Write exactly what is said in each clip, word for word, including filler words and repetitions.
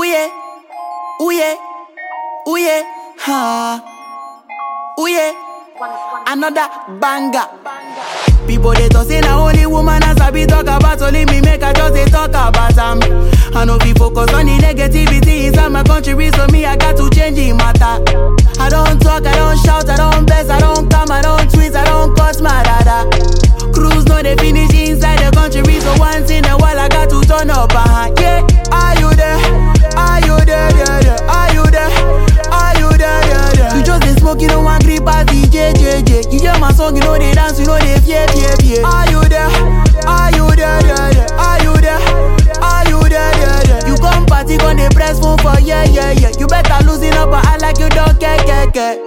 yeah, ooh yeah, ooh yeah, ha, ooh yeah, another banger. People they talk say na only woman as I be talk about, only me make I just they talk about them. I know we focus on the negativity inside my country, so me I got to change the matter. I don't talk, I don't shout, I don't bless, I don't come, I don't tweet, I don't cuss my dada. Cruise no they finish inside the country, so once in a while I got to turn up. Uh-huh. Yeah, are you there? Are you there? Yeah, yeah. Are you there? Are you there? Yeah, yeah. You just they smoke, you don't want grip party, J J J. You hear my song, you know they dance, you know they fear, fear, fear. Are you there? Are you there? Yeah, yeah. Are you there? Are you there? Yeah, yeah. You come party, gon' they press phone for yeah, yeah, yeah. You better losing up, but I like you don't care, care, care.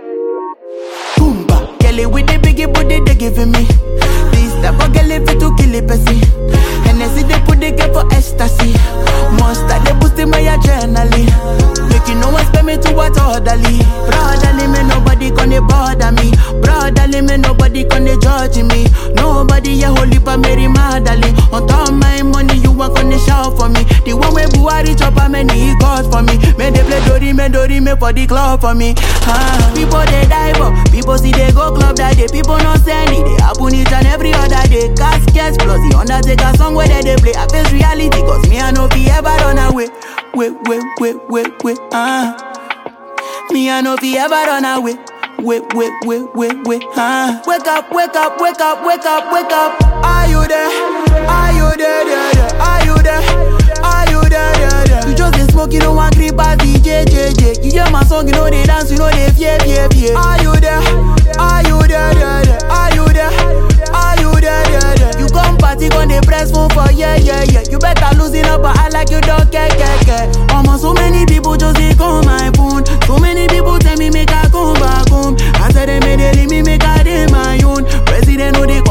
Boomba, Kelly with the biggie booty they giving me. This type of girl if it to kill it, pussy. And I see they put the girl for ecstasy. Monster they boosting my adrenaline. Making no one spend me to what orderly. Brotherly me nobody gonna bother me. Brotherly me nobody gonna judge me. Nobody ya holy pa Mary Magdalene. On top of my money you want gonna shout for me. The one way Buhari chop a many God for me. Me they play Dori me Dori me for the club for me. Ah, people they die but people see they go club that day. People not send it. They happen each and every other day. Caskets plus the Undertaker song where they, they play. I face reality cause me I know fi ever run away. Wait, wait, wait, wait, wait, ah. Me I know fi ever run away. Wait, wait, wait, wait, wait, ah. Wake up, wake up, wake up, wake up, wake up. Are you there? Are you there? Yeah, yeah. Are you there? Are you there? Yeah, yeah. You just they smoke, you don't want grip party, J J J. You hear my song, you know they dance, you know they fear, fear, fear. Are you there? Are you there? Yeah, yeah. Are you there? Are you there? Yeah, yeah. You come party, gon' they press phone for yeah, yeah, yeah. You better losing up, but I like you don't care, care, care. Almost so many people just they call my phone. So many people tell me make I come back home. I said they made they leave me make I day my own. President know they